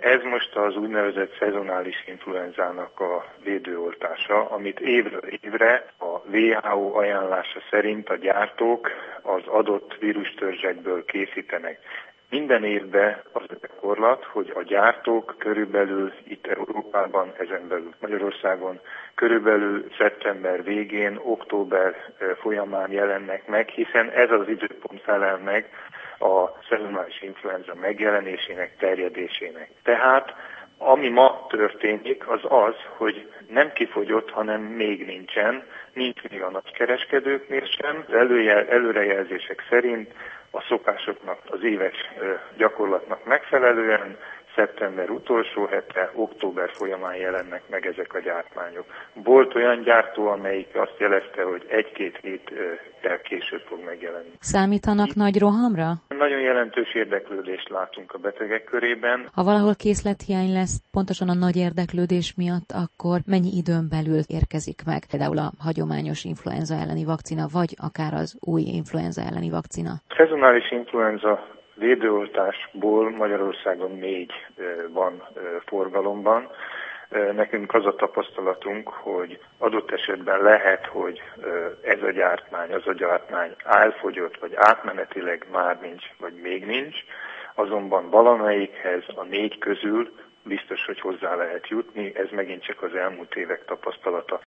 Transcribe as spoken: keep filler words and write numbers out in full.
Ez most az úgynevezett szezonális influenzának a védőoltása, amit évről évre a dupla vé há ó ajánlása szerint a gyártók az adott vírustörzsekből készítenek. Minden évben az a gyakorlat, hogy a gyártók körülbelül itt Európában, ezen belül Magyarországon körülbelül szeptember végén, október folyamán jelennek meg, hiszen ez az időpont felel meg a szezonális influenza megjelenésének, terjedésének. Tehát ami ma történik, az az, hogy nem kifogyott, hanem még nincsen, nincs még a nagykereskedőknél sem. Az előjel, előrejelzések szerint a szokásoknak, az éves gyakorlatnak megfelelően szeptember utolsó hete, október folyamán jelennek meg ezek a gyártmányok. Volt olyan gyártó, amelyik azt jelezte, hogy egy-két héttel később fog megjelenni. Számítanak Itt nagy rohamra? Nagyon jelentős érdeklődést látunk a betegek körében. Ha valahol készlethiány lesz, pontosan a nagy érdeklődés miatt, akkor mennyi időn belül érkezik meg például a hagyományos influenza elleni vakcina, vagy akár az új influenza elleni vakcina? Szezonális influenza védőoltásból Magyarországon négy van forgalomban. Nekünk az a tapasztalatunk, hogy adott esetben lehet, hogy ez a gyártmány, az a gyártmány elfogyott, vagy átmenetileg már nincs, vagy még nincs, azonban valamelyikhez a négy közül biztos, hogy hozzá lehet jutni, ez megint csak az elmúlt évek tapasztalata.